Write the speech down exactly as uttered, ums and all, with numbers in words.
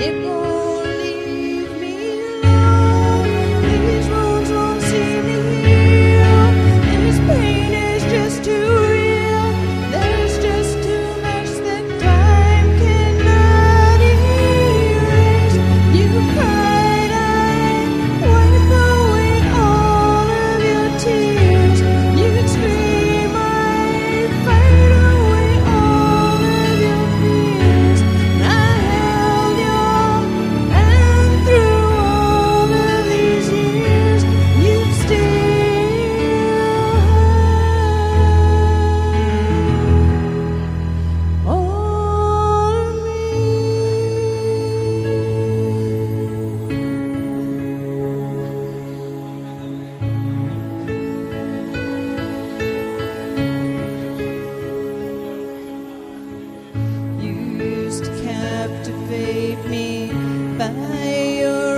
it won't leave me alone. These wounds won't seem to heal. This pain is just too real. There's just too much that time cannot erase. You cried, I wipe away all of your tears. You scream, I fight away all of your fears. I held your hand through all of these years. You still have all of me. You used to captivate me by your